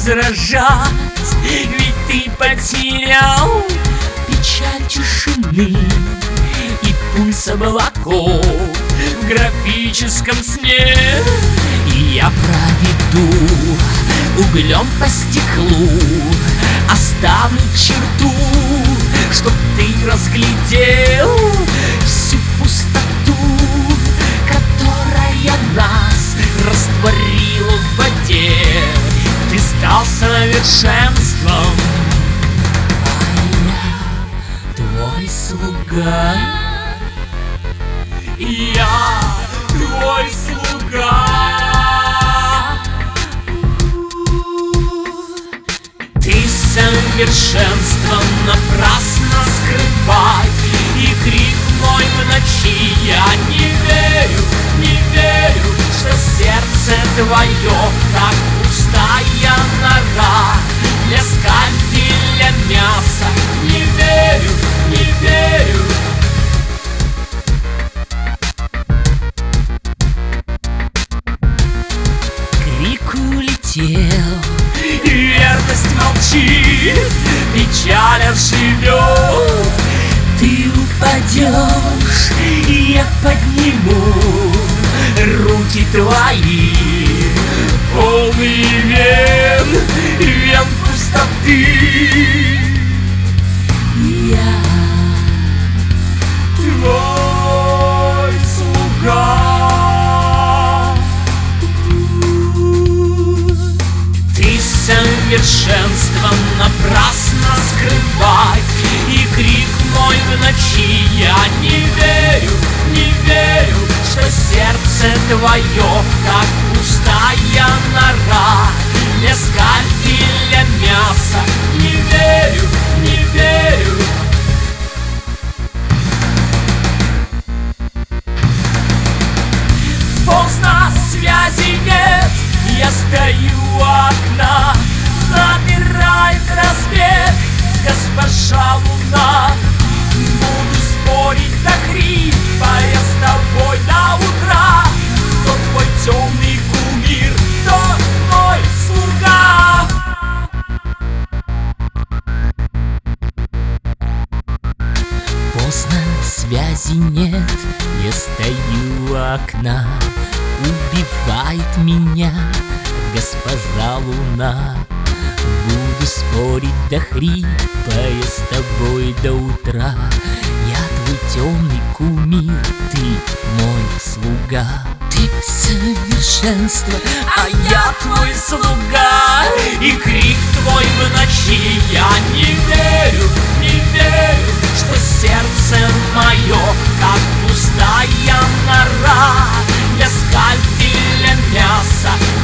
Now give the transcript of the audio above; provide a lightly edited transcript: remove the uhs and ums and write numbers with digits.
возражать, ведь ты потерял печаль тишины и пульс облаков в графическом сне. И я проведу углем по стеклу, оставлю черту, чтоб ты разглядел всю пустоту, которая нас растворила в воде. Ты стал совершенством, а я твой слуга. Я твой слуга. Ты совершенство напрасно скрывать, и крик мой в ночи. Я не верю, не верю, что сердце твое так пустая нора для скальпеля мяса. Не верю, не верю. Крик улетел, верность молчит, печаль оживет. Ты упадешь, и я подниму руки твои, полные вен пустоты. Я твой слуга. Ты совершенство напрасно скрывать, и крик мой в ночи. Я не верю, не верю, что сердце твое как пустая нора для скальпеля мяса. Не верю, не верю. Поздно, связи нет, я стою у окна, набирает разбег госпожа луна. Буду спорить до хрипа я с тобой до утра. Кто твой темный кумир, кто мой слуга? Поздно, связи нет, я стою у окна. Убивает меня госпожа луна. Буду спорить до хрипа я с тобой до утра. Я твой темный кумир, ты мой слуга. Ты совершенство, а я твой слуга. И крик твой в ночи. Я не верю, не верю, что сердце мое как пустая нора для скальпеля мяса.